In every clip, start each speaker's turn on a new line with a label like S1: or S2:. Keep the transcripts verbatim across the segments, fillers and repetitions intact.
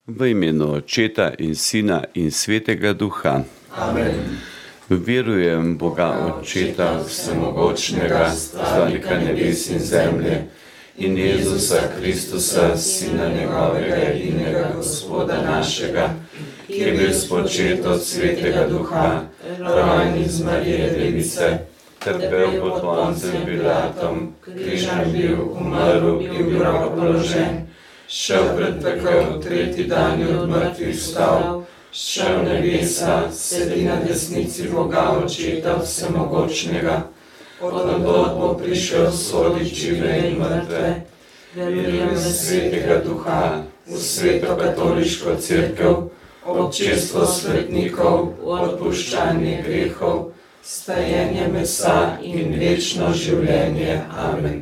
S1: V imenu Očeta in Sina in Svetega Duha.
S2: Amen.
S1: Verujem Boga Očeta Vsemogočnega, Stvarnika nebes in zemlje, in Jezusa Kristusa, Sina njegovega edinega Gospoda našega, ki je bil spočet od Svetega Duha, rojen iz Marije Device, trpel pod Poncem Pilatom, križan bil, umrl in bil položen, šel pred pekel, tretji dan je od mrtvih vstal, šel v nebesa, sedi na desnici Boga Očeta Vsemogočnega, odtod bo prišel sodit žive in mrtve. Verujem v Svetega Duha, v Sveto katoliško cerkev, občestvo svetnikov, odpuščanje grehov, stajenje mesa in večno življenje. Amen.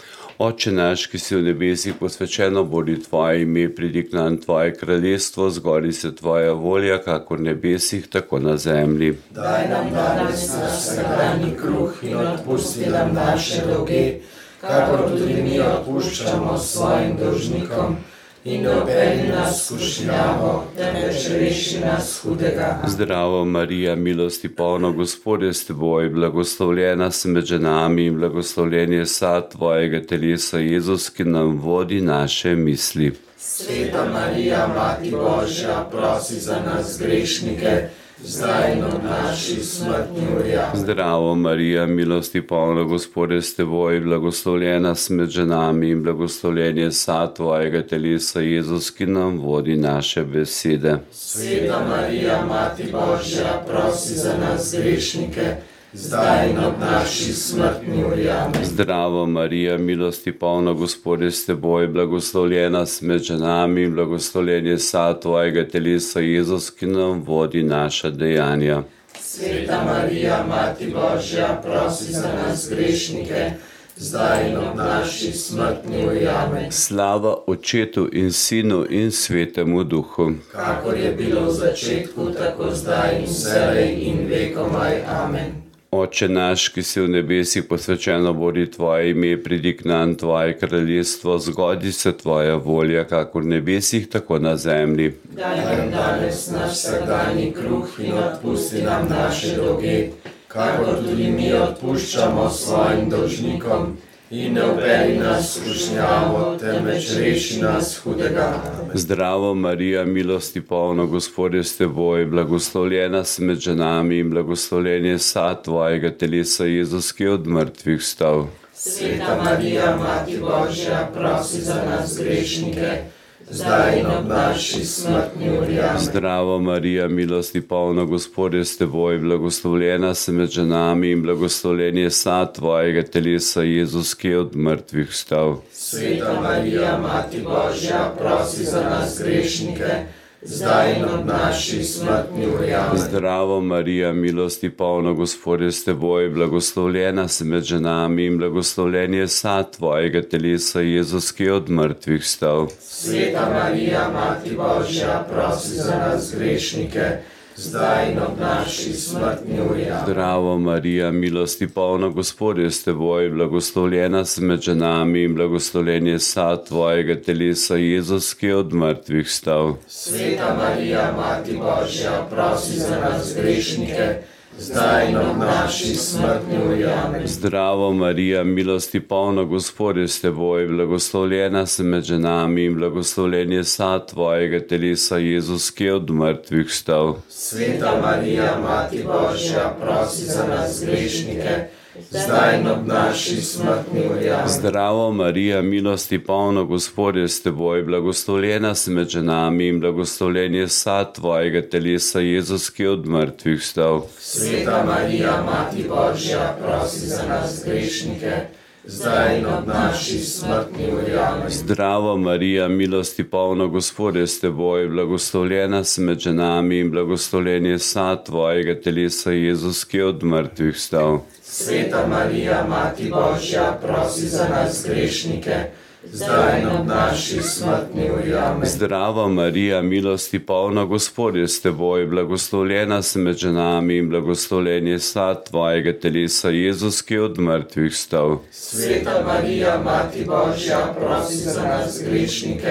S1: Oče naš, ki si v nebesih, posvečeno bodi Tvoje ime, pridi k nam Tvoje kraljestvo, zgodi se Tvoja volja, kakor v nebesih, tako na zemlji.
S2: Daj nam danes naš vsakdanji kruh in odpusti nam naše dolge, kakor tudi mi odpuščamo svojim dolžnikom. In ne vpelji nas v skušnjavo, temveč reši nas hudega.
S1: Zdravo Marija, milosti polna, Gospod je s teboj, blagoslovljena si med ženami in blagoslovljen je sad Tvojega telesa, Jezus, ki nam vodi naše misli.
S2: Sveta Marija, Mati Božja, prosi za nas grešnike, zdaj in ob naši smrtni uri.
S1: Zdravo Marija, milosti polna, Gospod je s teboj, blagoslovljena si med ženami in blagoslovljen je sad Tvojega telesa, Jezus, ki nam vodi naše besede.
S2: Sveta Marija, Mati Božja, prosi za nas grešnike, zdaj in ob naši smrtni uri.
S1: Zdravo Marija, milosti polna, Gospod je s teboj, blagoslovljena si med ženami in blagoslovljen je sad Tvojega telesa, Jezus, ki nam vodi naša dejanja.
S2: Sveta Marija, Mati Božja, prosi za nas grešnike, zdaj in ob naši smrtni uri.
S1: Slava Očetu in Sinu in Svetemu Duhu.
S2: Kakor je bilo v začetku, tako zdaj in vselej in vekomaj. Amen.
S1: Oče naš, ki si v nebesih, posvečeno bodi Tvoje ime, pridi k nam Tvoje kraljestvo, zgodi se Tvoja volja, kakor v nebesih, tako na zemlji.
S2: Daj nam danes naš vsakdanji kruh in odpusti nam naše dolge, kakor tudi mi odpuščamo svojim dolžnikom. In ne vpelji nas v skušnjavo, temveč reši nas hudega. Amen.
S1: Zdravo Marija, milosti polna, Gospod je s teboj, blagoslovljena si med ženami in blagoslovljen je sad Tvojega telesa, Jezus, ki je od mrtvih vstal.
S2: Sveta Marija, Mati Božja, prosi za nas grešnike, zdaj in ob naši smrtni uri.
S1: Zdravo Marija, milosti polna, Gospod je s teboj, blagoslovljena si med ženami in blagoslovljen je sad Tvojega telesa, Jezus, ki je od mrtvih vstal.
S2: Sveta Marija, Mati Božja, prosi za nas grešnike, zdaj in ob naši smrtni uri.
S1: Zdravo Marija, milosti polna, Gospod je s teboj, blagoslovljena si med ženami in blagoslovljen je sad Tvojega telesa, Jezus, ki je od mrtvih vstal.
S2: Sveta Marija, Mati Božja, prosi za nas grešnike, zdaj in ob naši smrtni uri.
S1: Zdravo Marija, milosti polna, Gospod je s teboj, blagoslovljena si med ženami in blagoslovljen je sad Tvojega telesa, Jezus, ki je od mrtvih vstal.
S2: Sveta Marija, Mati Božja, prosi za nas grešnike, zdaj in ob naši smrtni uri.
S1: Zdravo Marija, milosti polna, Gospod je s teboj, blagoslovljena si med ženami in blagoslovljen je sad Tvojega telesa, Jezus, ki je od mrtvih vstal.
S2: Sveta Marija, Mati Božja, prosi za nas grešnike, zdaj in ob naši smrtni uri.
S1: Zdravo Marija, milosti polna, Gospod je s teboj, blagoslovljena si med ženami in blagoslovljen je sad Tvojega telesa, Jezus, ki je od mrtvih vstal.
S2: Sveta Marija, Mati Božja, prosi za nas grešnike, zdaj in ob naši smrtni uri.
S1: Zdravo Marija, milosti polna, Gospod je s teboj, blagoslovljena si med ženami in blagoslovljen je sad Tvojega telesa, Jezus, ki je od mrtvih vstal.
S2: Sveta Marija, Mati Božja, prosi za nas grešnike, zdaj in ob naši smrtni uri.
S1: Zdravo Marija, milosti polna, Gospod je s teboj, blagoslovljena si med ženami in blagoslovljen je sad Tvojega telesa, Jezus, ki je od mrtvih vstal.
S2: Sveta Marija, Mati Božja, prosi za nas grešnike,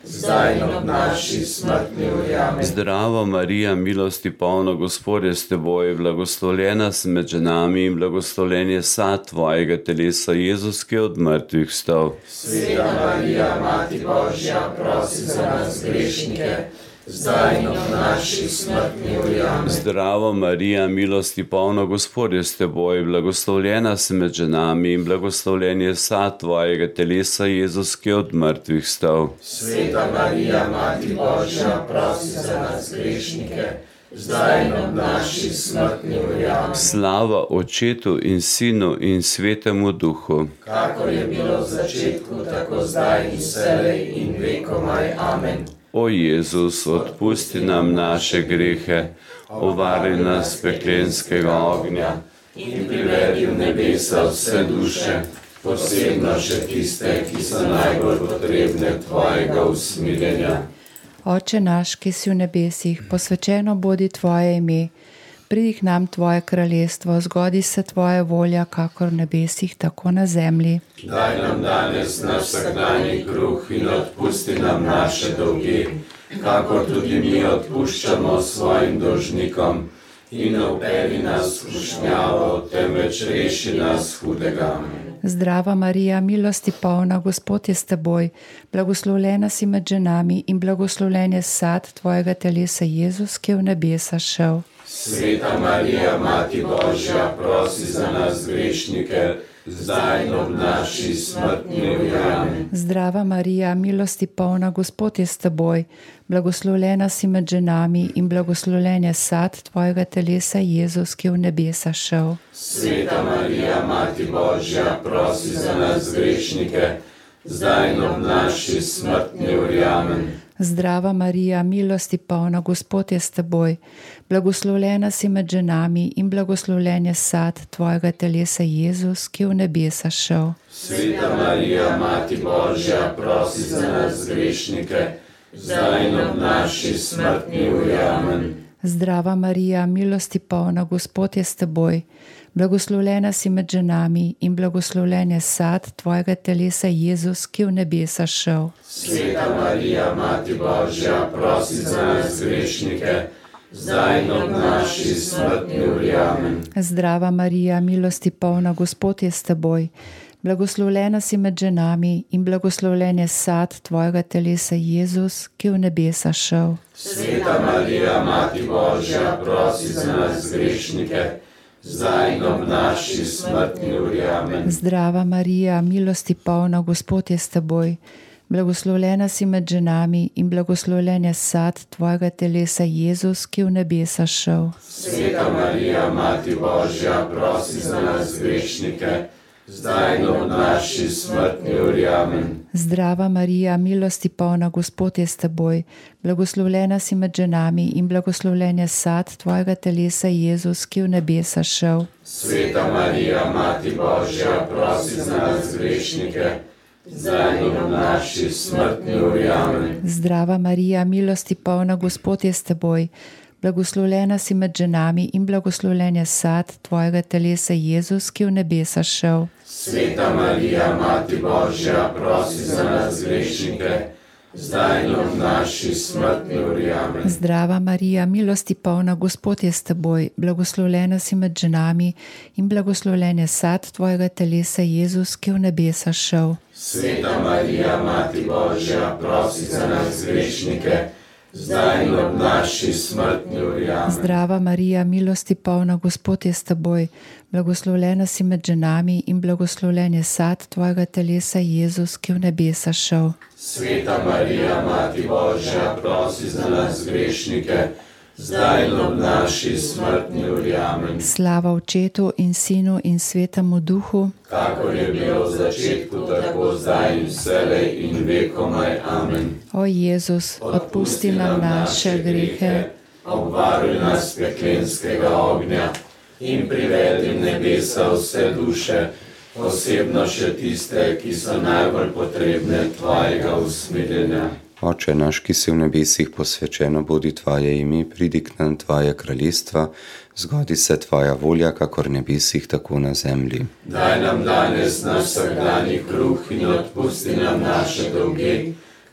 S2: zdaj in ob naši smrtni uri. Amen.
S1: Zdravo Marija, milosti polna, Gospod je s teboj, blagoslovljena si med ženami in blagoslovljen je sad tvojega telesa, Jezus, ki je od mrtvih vstal.
S2: Sveta Marija, Mati Božja, prosi za nas grešnike, zdaj in ob naši smrtni uri. Amen.
S1: Zdravo Marija, milosti polna, Gospod je s teboj, blagoslovljena si med ženami in blagoslovljen je sad tvojega telesa, Jezus, ki je od mrtvih vstal.
S2: Sveta Marija, Mati Božja, prosi za nas grešnike, zdaj in ob naši smrtni uri. Amen.
S1: Slava Očetu in Sinu in Svetemu Duhu.
S2: Kakor je bilo v začetku, tako zdaj in vselej in vekomaj. Amen.
S1: O Jezus, odpusti nam naše grehe, ovari nas peklenskega ognja
S2: In privedi v nebesa vse duše, posebno še tiste, ki so najbolj potrebne tvojega usmiljenja.
S3: Oče naš, ki si v nebesih, posvečeno bodi tvoje ime. Pridi k nam tvoje kraljestvo, zgodi se tvoja volja, kakor v nebesih, tako na zemlji.
S2: Daj nam danes naš vsakdanji kruh in odpusti nam naše dolge, kakor tudi mi odpuščamo svojim dolžnikom. In ne vpelji nas v skušnjavo, temveč reši nas hudega.
S3: Zdrava Marija, milosti polna, Gospod je s teboj, blagoslovljena si med ženami in blagoslovljen je sad tvojega telesa, Jezus, ki je v nebesa šel.
S2: Sveta Marija, Mati Božja, prosi za nas grešnike, zdaj in ob naši smrtni uri. Amen.
S3: Zdrava Marija, milosti polna, Gospod je s teboj, blagoslovljena si med ženami in blagoslovljen je sad tvojega telesa, Jezus, ki je v nebesa šel.
S2: Sveta Marija, Mati Božja, prosi za nas grešnike, zdaj in ob naši smrtni uri. Amen.
S3: Zdrava Marija, milosti polna, Gospod je s teboj, blagoslovljena si med ženami in blagoslovljen je sad tvojega telesa, Jezus, ki je v nebesa šel.
S2: Sveta Marija, Mati Božja, prosi za nas grešnike, zdaj in ob naši smrtni uri. Amen.
S3: Zdrava Marija, milosti polna, Gospod je s teboj, blagoslovljena si med ženami in blagoslovljen je sad tvojega telesa, Jezus, ki je v nebesa šel.
S2: Sveta Marija, Mati Božja, prosi za nas grešnike, zdaj in ob naši smrtni uri. Amen.
S3: Zdrava Marija, milosti polna, Gospod je s teboj, blagoslovljena si med ženami in blagoslovljen je sad tvojega telesa, Jezus, ki je v nebesa šel.
S2: Sveta Marija, Mati Božja, prosi za nas grešnike, zdaj in ob naši smrtni uri. Amen.
S3: Zdrava Marija, milosti polna, Gospod je s teboj, blagoslovljena si med ženami in blagoslovljen je sad tvojega telesa, Jezus, ki je v nebesa šel.
S2: Sveta Marija, Mati Božja, prosi za nas grešnike, zdaj in ob naši smrtni uri. Amen.
S3: Zdrava Marija, milosti polna, Gospod je s teboj, blagoslovljena si med ženami in blagoslovljen je sad tvojega telesa, Jezus, ki je v nebesa šel.
S2: Sveta Marija, Mati Božja, prosi za nas grešnike, zdaj in ob naši smrtni uri. Amen.
S3: Zdrava Marija, milosti polna, Gospod je s teboj, blagoslovljena si med ženami in blagoslovljen je sad tvojega telesa, Jezus, ki je v nebesa šel.
S2: Sveta Marija, Mati Božja, prosi za nas grešnike, zdaj in ob naši smrtni uri. Amen.
S3: Zdrava Marija, milosti polna, Gospod je s teboj, blagoslovljena si med ženami in blagoslovljen je sad tvojega telesa, Jezus, ki je v nebesa šel.
S2: Sveta Marija, Mati Božja, prosi za nas grešnike, zdaj in ob naši smrtni uri. Amen.
S3: Zdrava Marija, milosti polna, Gospod je s teboj, blagoslovljena si med ženami in blagoslovljen je sad tvojega telesa, Jezus, ki je v nebesa šel.
S2: Sveta Marija, Mati Božja, prosi za nas grešnike, zdaj in ob naši smrtni uri. Amen.
S3: Slava Očetu in Sinu in Svetemu Duhu,
S2: kakor je bilo v začetku, tako zdaj in vselej in vekomaj. Amen.
S3: O Jezus, odpusti nam naše grehe,
S2: obvaruj nas peklenskega ognja in privedi v nebesa vse duše, posebno še tiste, ki so najbolj potrebne tvojega usmiljenja.
S4: Oče naš, ki si v nebesih, posvečeno bodi tvoje ime, pridi k nam tvoje kraljestva, zgodi se tvoja volja, kakor v nebesih, tako na zemlji.
S2: Daj nam danes naš vsakdanji kruh in odpusti nam naše dolge,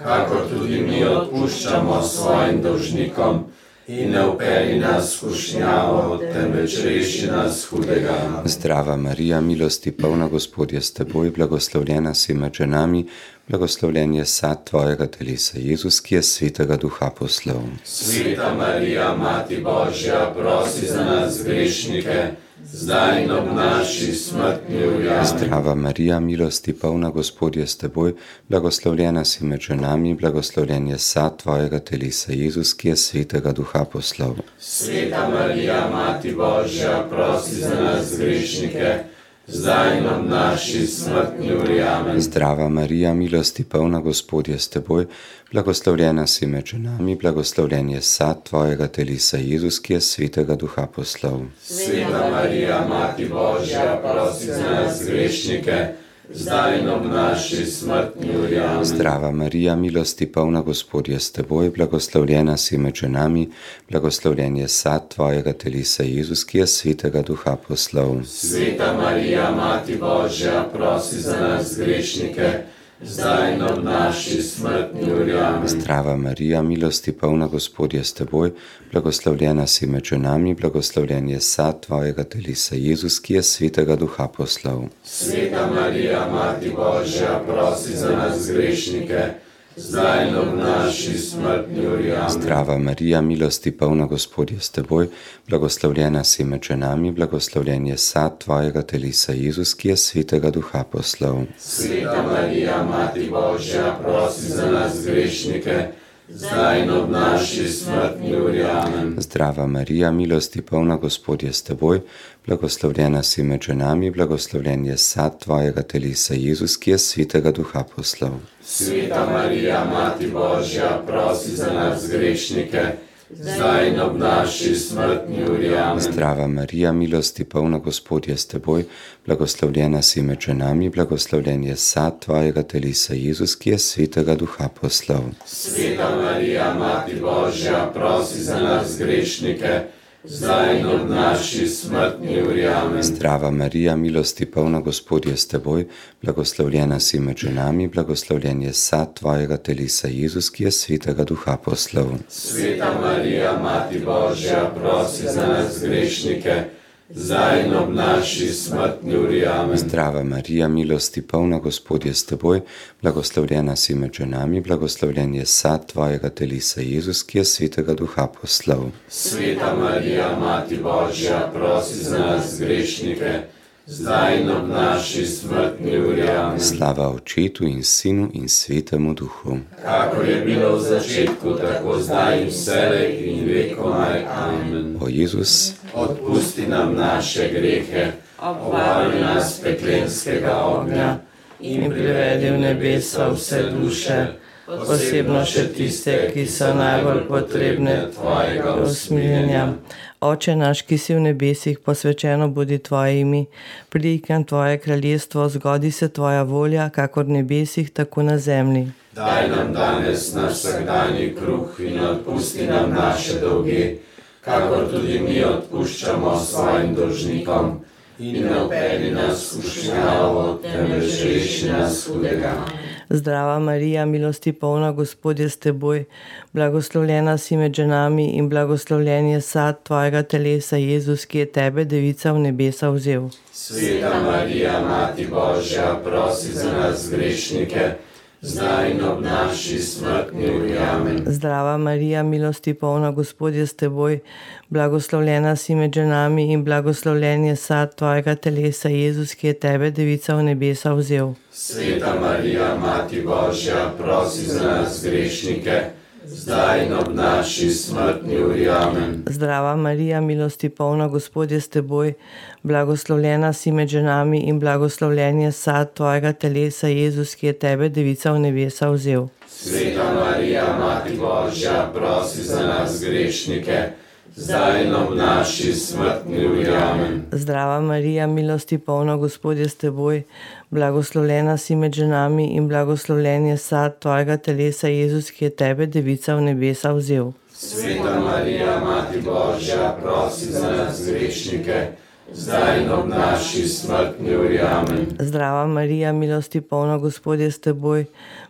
S2: kakor tudi mi odpuščamo svojim dolžnikom. In ne vpelji nas v skušnjavo, temveč reši nas hudega.
S4: Zdrava Marija, milosti polna, Gospod je s teboj, blagoslovljena si med ženami, blagoslovljen je sad tvojega telesa, Jezus, ki je svetega duha poslal.
S2: Sveta Marija, Mati Božja, prosi za nas grešnike, zdaj in ob naši smrtni uri. Amen.
S4: Zdrava Marija, milosti polna, Gospod je s teboj, blagoslovljena si med ženami, blagoslovljen je sad tvojega telesa, Jezus, ki je svetega duha poslal.
S2: Sveta Marija, Mati Božja, prosi za nas grešnike, zdaj in ob naši smrtni uri. Amen.
S4: Zdrava Marija, milosti polna, Gospod je s teboj, blagoslovljena si med ženami, blagoslovljen je sad tvojega telesa, Jezus, ki je svetega duha poslal.
S2: Sveta Marija, Mati Božja, prosi za nas grešnike, zdaj in ob naši smrtni uri. Amen.
S4: Zdrava Marija, milosti polna, Gospod je s teboj, blagoslovljena si med ženami, blagoslovljen je sad tvojega telesa, Jezus, ki je svetega duha poslal.
S2: Sveta Marija, Mati Božja, prosi za nas grešnike, zdaj in ob naši smrtni uri. Amen.
S4: Zdrava Marija, milosti polna, Gospod je s teboj, blagoslovljena si med ženami, blagoslovljen je sad tvojega telesa, Jezus, ki je svetega duha poslal.
S2: Sveta Marija, Mati Božja, prosi za nas grešnike, zdaj in ob naši smrtni uri. Amen.
S4: Zdrava Marija, milosti polna, Gospod je s teboj, blagoslovljena si med ženami, blagoslovljen je sad tvojega telesa, Jezus, ki je svetega duha poslal.
S2: Sveta Marija, Mati Božja, prosi za nas grešnike, zdaj in ob naši smrtni uri. Amen.
S4: Zdrava Marija, milosti polna, Gospod je s teboj, blagoslovljena si med ženami, blagoslovljen je sad tvojega telesa, Jezus, ki je svetega duha poslal.
S2: Sveta Marija, Mati Božja, prosi za nas grešnike, zdaj in ob naši smrtni uri. Amen.
S4: Zdrava Marija, milosti polna, Gospod je s teboj, blagoslovljena si med ženami, blagoslovljen je sad tvojega telesa, Jezus, ki je svetega duha poslal.
S2: Sveta Marija, Mati Božja, prosi za nas grešnike, zdaj in ob naši smrtni uri. Amen.
S4: Zdrava Marija, milosti polna, Gospod je s teboj, blagoslovljena si med ženami, blagoslovljen je sad tvojega telesa, Jezus, ki je svetega duha poslal.
S2: Sveta Marija, Mati Božja, prosi za nas grešnike, zdaj in ob naši smrtni uri. Amen.
S4: Zdrava Marija, milosti polna, Gospod je s teboj, blagoslovljena si med ženami, blagoslovljen je sad tvojega telesa, Jezus, ki je svetega duha poslal.
S2: Sveta Marija, Mati Božja, prosi za nas grešnike, zdaj in ob naši smrtni uri. Amen.
S4: Slava Očetu in Sinu in Svetemu Duhu.
S2: Kakor je bilo v začetku, tako zdaj in vselej in vekomaj. Amen.
S4: O Jezus,
S2: odpusti nam naše grehe, obvari nas peklenskega ognja in privedi v nebesa vse duše, posebno še tiste, ki so najbolj potrebne tvojega usmiljenja.
S5: Oče naš, ki si v nebesih, posvečeno bodi tvoje ime, pridi k nam tvoje kraljestvo, zgodi se tvoja volja, kakor v nebesih, tako na zemlji.
S2: Daj nam danes naš vsakdanji kruh in odpusti nam naše dolge, kakor tudi mi odpuščamo svojim dolžnikom. In ne vpelji nas v skušnjavo, temveč reši nas hudega.
S5: Zdrava Marija, milosti polna, Gospod je s teboj, blagoslovljena si med ženami in blagoslovljen je sad tvojega telesa, Jezus, ki je tebe, devica, v nebesa vzel.
S2: Sveta Marija, Mati Božja, prosi za nas grešnike, zdaj in ob naši smrtni uri. Amen.
S5: Zdrava Marija, milosti polna, Gospod je s teboj, blagoslovljena si med ženami in blagoslovljen je sad tvojega telesa, Jezus, ki je tebe, devica, v nebesa vzel.
S2: Sveta Marija, Mati Božja, prosi za nas grešnike, zdaj in ob naši smrtni uri. Amen.
S5: Zdrava Marija, milosti polna, Gospod je s teboj, blagoslovljena si med ženami in blagoslovljen je sad tvojega telesa, Jezus, ki je tebe, devica, v nebesa vzel.
S2: Sveta Marija, Mati Božja, prosi za nas grešnike, zdaj in ob naši smrtni uri. Amen.
S5: Zdrava Marija, milosti polna, Gospod je s teboj, blagoslovljena si med ženami in blagoslovljen je sad tvojega telesa, Jezus, ki je tebe, devica, v nebesa vzel.
S2: Sveta Marija, Mati Božja, prosi za nas grešnike, zdaj in ob naši smrtni uri. Amen.
S5: Zdrava Marija, milosti polna, Gospod je s teboj,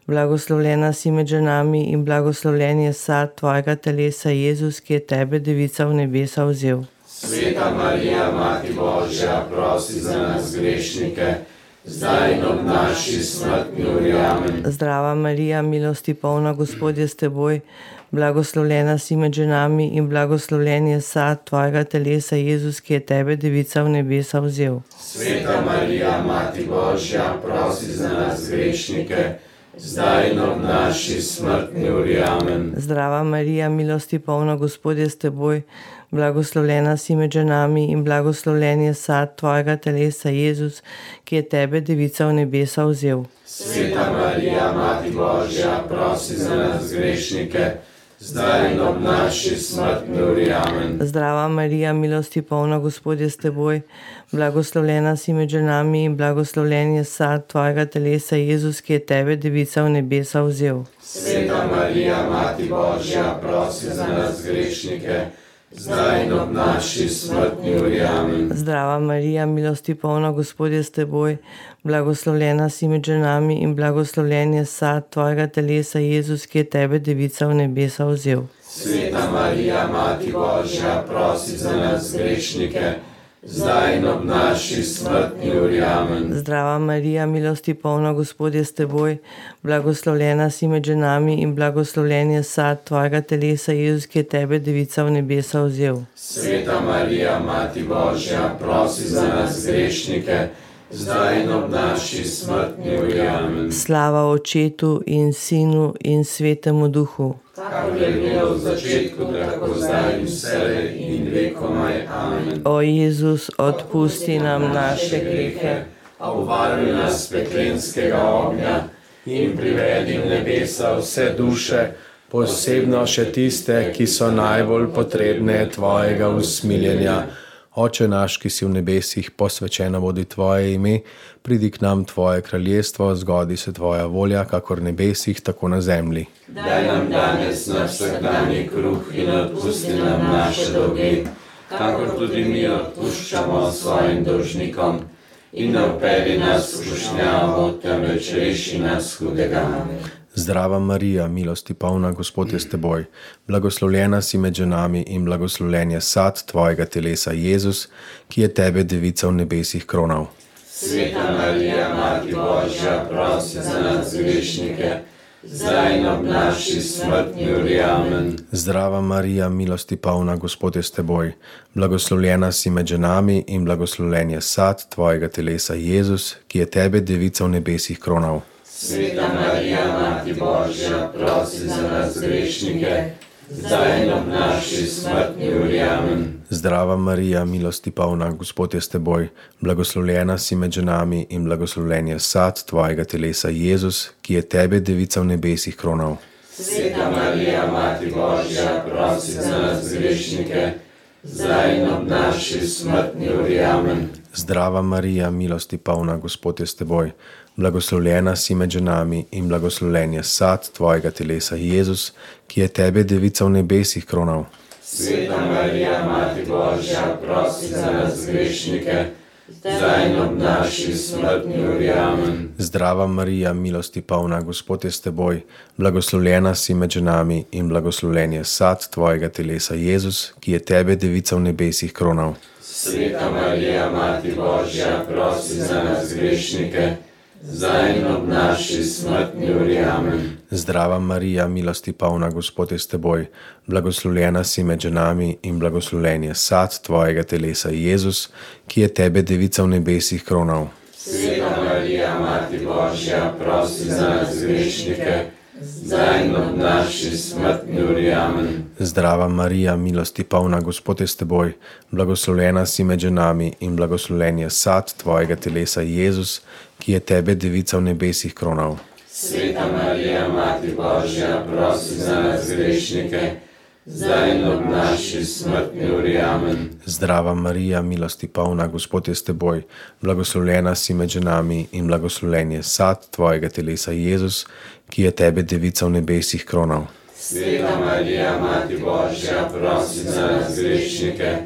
S5: blagoslovljena si med ženami in blagoslovljen je sad tvojega telesa, Jezus, ki je tebe, devica, v nebesa vzel.
S1: Sveta Marija, Mati Božja, prosi za nas grešnike, zdaj in ob naši smrtni uri. Amen.
S5: Zdrava Marija, milosti polna, Gospod je s teboj, blagoslovljena si med ženami in blagoslovljen je sad tvojega telesa, Jezus, ki je tebe, devica, v nebesa vzel.
S1: Sveta Marija, Mati Božja, prosi za nas grešnike, zdaj in ob naši smrtni uri. Amen.
S5: Zdrava Marija, milosti polna, Gospod je s teboj, blagoslovljena si med ženami in blagoslovljen je sad tvojega telesa, Jezus, ki je tebe, devica, v nebesa vzel.
S1: Sveta Marija, Mati Božja, prosi za nas grešnike, zdaj in ob naši smrtni uri. Amen.
S5: Zdrava Marija, milosti polna, Gospod je s teboj, blagoslovljena si med ženami in blagoslovljen je sad tvojega telesa, Jezus, ki je tebe, devica, v nebesa vzel.
S1: Sveta Marija, Mati Božja, prosi za nas grešnike, zdaj in ob naši smrtni uri. Amen.
S5: Zdrava Marija, milosti polna, Gospod je s teboj, blagoslovljena si med ženami in blagoslovljen je sad tvojega telesa, Jezus, ki je tebe, devica, v nebesa vzel.
S1: Sveta Marija, Mati Božja, prosi za nas grešnike, zdaj in ob naši smrtni uri. Amen.
S5: Zdrava Marija, milosti polna, Gospod je s teboj, blagoslovljena si med ženami in blagoslovljen je sad tvojega telesa, Jezus, ki je tebe, devica, v nebesa vzel.
S1: Sveta Marija, Mati Božja, prosi za nas grešnike, zdaj in ob naši smrtni uri. Amen.
S5: Slava Očetu in Sinu in Svetemu Duhu.
S1: Kakor je bilo v začetku, tako zdaj in vselej in vekomaj. Amen.
S5: O Jezus, odpusti nam naše grehe,
S1: Uvaruj nas peklenskega ognja in privedi v nebesa vse duše,
S2: posebno še tiste, ki so najbolj potrebne tvojega usmiljenja. Oče naš, ki si v nebesih, posvečeno bodi tvoje ime, pridi k nam tvoje kraljestvo, zgodi se tvoja volja, kakor v nebesih, tako na zemlji.
S1: Daj nam danes naš vsakdanji kruh in odpusti nam naše dolge, kakor tudi mi odpuščamo svojim dolžnikom. In ne vpelji nas v skušnjavo, temveč reši nas hudega.
S2: Zdrava Marija, milosti polna, Gospod je s teboj, blagoslovljena si med ženami in blagoslovljen je sad tvojega telesa, Jezus, ki je tebe, devica, v nebesih kronal.
S1: Sveta Marija, Mati Božja, prosi za nas grešnike, zdaj in ob naši smrtni uri. Amen.
S2: Zdrava Marija, milosti polna, Gospod je s teboj, blagoslovljena si med ženami in blagoslovljen je sad tvojega telesa, Jezus, ki je tebe, devica, v nebesih kronal.
S1: Sveta Marija, Mati Božja, prosi za nas grešnike, zdaj in ob naši smrtni uri. Amen.
S2: Zdrava Marija, milosti polna, Gospod je s teboj, blagoslovljena si med ženami in blagoslovljen je sad tvojega telesa, Jezus, ki je tebe, devica, v nebesih kronal.
S1: Sveta Marija, Mati Božja, prosi za nas grešnike, zdaj in ob naši smrtni uri. Amen.
S2: Zdrava Marija, milosti polna, Gospod je s teboj, blagoslovljena si med ženami in blagoslovljen je sad tvojega telesa, Jezus, ki je tebe, devica, v nebesih kronal.
S1: Sveta Marija, Mati Božja, prosi za nas grešnike, zdaj in ob naši smrtni uri. Amen.
S2: Zdrava Marija, milosti polna, Gospod je s teboj, blagoslovljena si med ženami in blagoslovljen je sad tvojega telesa, Jezus, ki je tebe, devica, v nebesih kronal.
S1: Sveta Marija, Mati Božja, prosi za nas grešnike, zdaj in ob naši smrtni uri. Amen.
S2: Zdrava Marija, milosti polna, Gospod je s teboj, blagoslovljena si med ženami in blagoslovljen je sad tvojega telesa, Jezus, ki je tebe, devica, v nebesih kronal.
S1: Sveta Marija, Mati Božja, prosi za nas grešnike, zdaj in ob naši smrtni uri. Amen.
S2: Zdrava Marija, milosti polna, Gospod je s teboj, blagoslovljena si med ženami in blagoslovljen je sad tvojega telesa, Jezus, ki je tebe, devica, v nebesih kronal.
S1: Sveta Marija, Mati Božja, prosi za nas grešnike, zdaj in ob naši smrtni uri. Amen.
S2: Zdrava Marija, milosti polna, Gospod je s teboj, blagoslovljena si med ženami in blagoslovljen je sad tvojega telesa, Jezus, ki je tebe, devica, v nebesih kronal.
S1: Sveta Marija, Mati Božja, prosi za nas grešnike,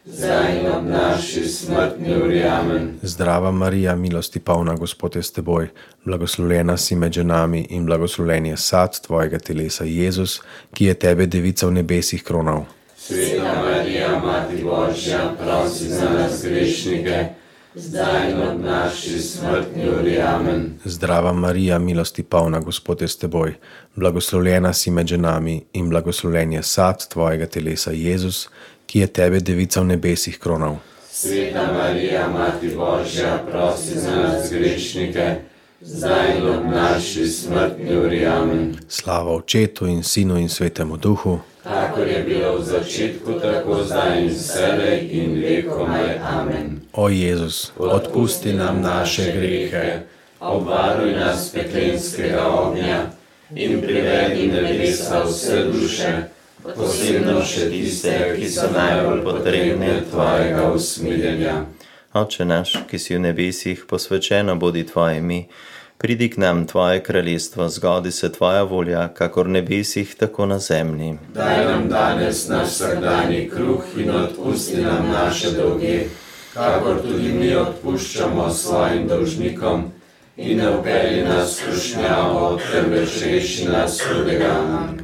S1: zdaj in ob naši smrtni uri. Amen.
S2: Zdrava Marija, milosti polna, Gospod je s teboj, blagoslovljena si med ženami in blagoslovljen je sad tvojega telesa, Jezus, ki je tebe, devica, v nebesih kronal.
S1: Sveta Marija, Mati Božja, prosi za nas grešnike, zdaj in ob naši smrtni uri. Amen.
S2: Zdrava Marija, milosti polna, Gospod je s teboj, blagoslovljena si med ženami in blagoslovljen je sad tvojega telesa, Jezus, ki je tebe, devica, v nebesih kronal.
S1: Sveta Marija, Mati Božja, prosi za nas grešnike, zdaj in ob naši smrtni uri. Amen.
S2: Slava Očetu in Sinu in Svetemu Duhu,
S1: kakor je bilo v začetku, tako zdaj in vselej in vekomaj. Amen.
S2: O Jezus, odpusti nam naše grehe,
S1: obvaruj nas peklenskega ognja in privedi nebesa vse duše, posebno še tiste, ki so najbolj potrebne tvojega usmiljenja.
S6: Oče naš, ki si v nebesih, posvečeno bodi tvoje ime, pridi k nam tvoje kraljestvo, zgodi se tvoja volja, kakor v nebesih, tako na zemlji.
S1: Daj nam danes naš vsakdanji kruh in odpusti nam naše dolge, kakor tudi mi odpuščamo svojim dolžnikom, in ne vpelji nas v skušnjavo, temveč reši nas hudega.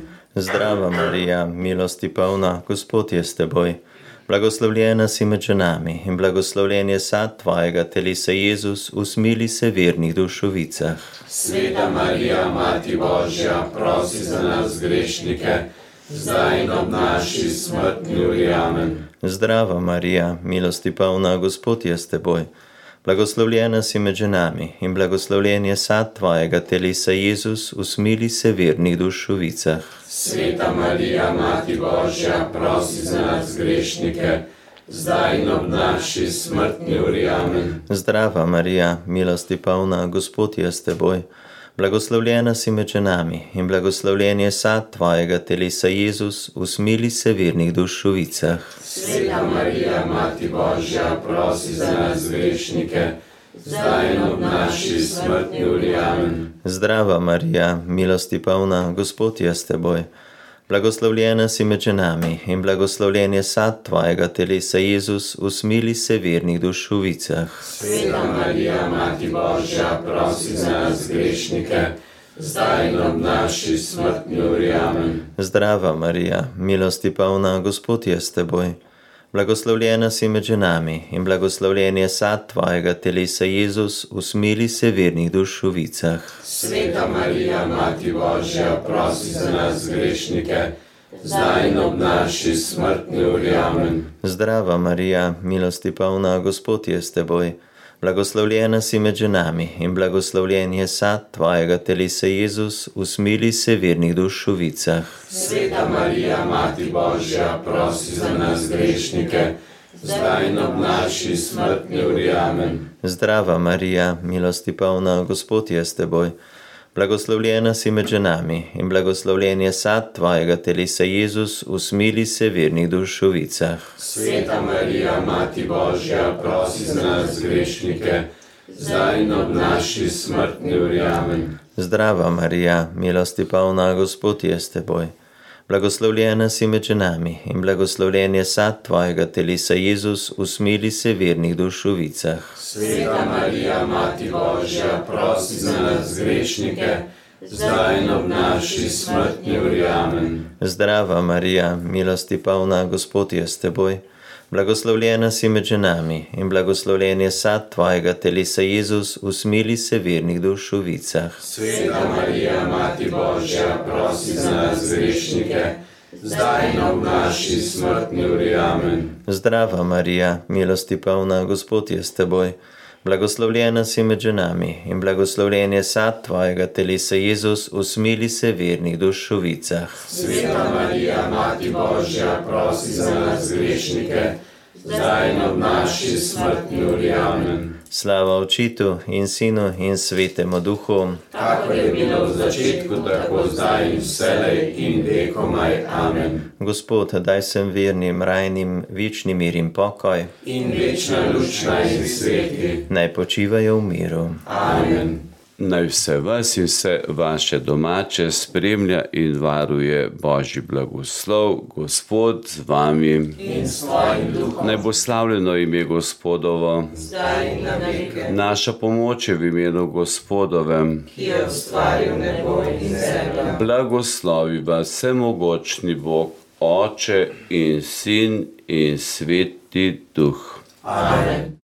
S6: Zdrava Marija, milosti polna, Gospod je s teboj, blagoslovljena si med ženami in blagoslovljen je sad tvojega telesa, Jezus, usmili se vernih dušovicah.
S1: Sveta Marija, Mati Božja, prosi za nas grešnike, zdaj in ob naši smrtni uri. Amen.
S6: Zdrava Marija, milosti polna, Gospod je s teboj, blagoslovljena si med ženami in blagoslovljen je sad tvojega telesa, Jezus, usmili se vernih dušovicah.
S1: Sveta Marija, Mati Božja, prosi za nas grešnike, zdaj in ob naši smrtni uri. Amen.
S6: Zdrava Marija, milosti polna, Gospod je s teboj, blagoslovljena si med ženami in blagoslovljen je sad tvojega telesa, Jezus, usmili se vernih dušovicah.
S1: Sveta Marija, Mati Božja, prosi za nas grešnike, zdaj in ob naši smrtni uri. Amen.
S6: Zdrava Marija, milosti polna, Gospod je s teboj, blagoslovljena si med ženami in blagoslovljen je sad tvojega telesa, Jezus, usmili se vernih dušovicah.
S1: Sveta Marija, Mati Božja, prosi za nas grešnike, zdaj in ob naši smrtni uri. Amen.
S6: Zdrava Marija, milosti polna, Gospod je s teboj, blagoslovljena si med ženami in blagoslovljen je sad tvojega telesa, Jezus, usmili se vernih dušovicah.
S1: Sveta Marija, Mati Božja, prosi za nas grešnike, zdaj in ob naši smrtni uri. Amen.
S6: Zdrava Marija, milosti polna, Gospod je s teboj, blagoslovljena si med ženami in blagoslovljen je sad tvojega telesa, Jezus, usmili se vernih dušovicah.
S1: Sveta Marija, Mati Božja, prosi za nas grešnike, zdaj in ob naši smrtni uri. Amen.
S6: Zdrava Marija, milosti polna, Gospod je s teboj, blagoslovljena si med ženami in blagoslovljen je sad tvojega telesa, Jezus, usmili se vernih dušovicah.
S1: Sveta Marija, Mati Božja, prosi za nas grešnike, zdaj in ob naši smrtni uri. Amen.
S6: Zdrava Marija, milosti polna, Gospod je s teboj, blagoslovljena si med ženami in blagoslovljen je sad tvojega telesa, Jezus, usmili se vernih dušovicah.
S1: Sveta Marija, Mati Božja, prosi za nas grešnike, zdaj in ob naši smrtni uri. Amen.
S6: Zdrava Marija, milosti polna, Gospod je s teboj, blagoslovljena si med ženami in blagoslovljen je sad tvojega telesa, Jezus, usmili se vernih dušovicah.
S1: Sveta Marija, Mati Božja, prosi za nas grešnike, zdaj in ob naši smrtni uri. Amen.
S6: Zdrava Marija, milosti polna, Gospod je s teboj, blagoslovljena si med ženami in blagoslovljen je sad tvojega telesa, Jezus, usmili se vernih dušovicah.
S1: Sveta Marija, Mati Božja, prosi za nas grešnike, zdaj in ob naši smrtni uri. Amen.
S6: Slava Očetu in Sinu in Svetemu Duhu,
S1: kakor je bilo v začetku, tako zdaj in vselej in vekomaj. Amen.
S6: Gospod, daj sem vernim, rajnim, večni mir in pokoj
S1: in večna luč naj jim sveti.
S6: Naj počivajo v miru.
S1: Amen. Naj vse vas in vse vaše domače spremlja in varuje Božji blagoslov, Gospod z vami.
S2: In s tvojim duhom.
S1: Naj bo slavljeno ime Gospodovo.
S2: Zdaj in na veke.
S1: Naša pomoč je v imenu Gospodovem,
S2: Ki je ustvaril nebo in zemljo.
S1: blagoslovi vas vsemogočni Bog, Oče in Sin in Sveti Duh.
S2: Amen.